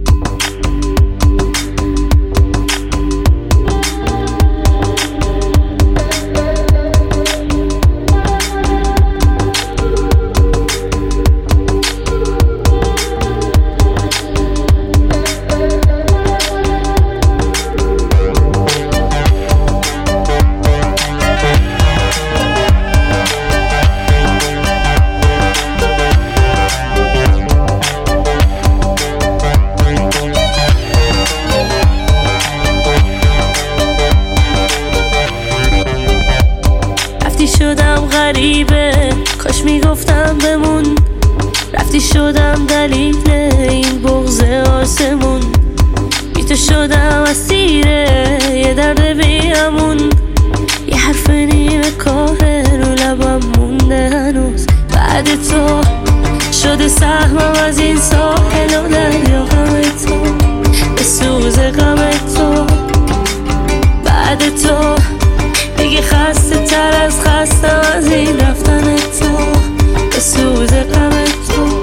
شدم غریبه، کاش میگفتم بمون. رفتی شدم دلیل این بغض آسمون. بی تو شدم اسیره یه درد بیامون. یه حرف نیمه کاره رو لبم مونده هنوز. بعد تو شده سهمم از این ساحل و دریا غم تو، به سوز غم تو. بعد تو دیگه خسته تر از خستم از این رفتن تو، به سوز غم تو.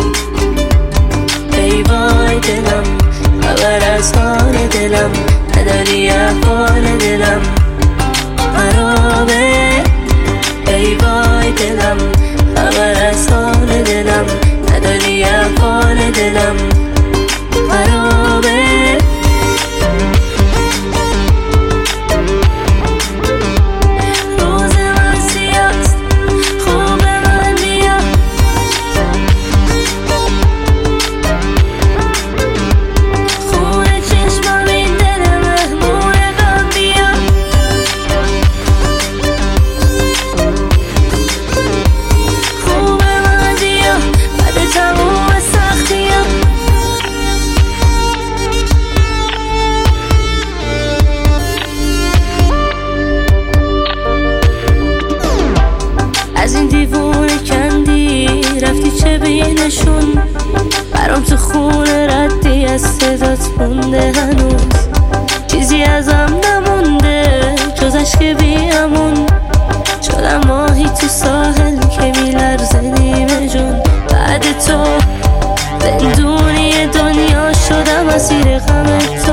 ای وای دلم، خبر از حال دلم نداری، احوال دلم خرابه. ای وای دلم، خبر از حال دلم نداری، احوال دلم خرابه. از این دیوونه کندی رفتی چه بینشون، برام تو خونه ردی از صدات مونده هنوز. چیزی ازم نمونده جز عشق بیامون. شدم ماهی تو ساحل که میلرزه نیمه جون. بعد تو زندونی دنیا شدم اسیر غم تو.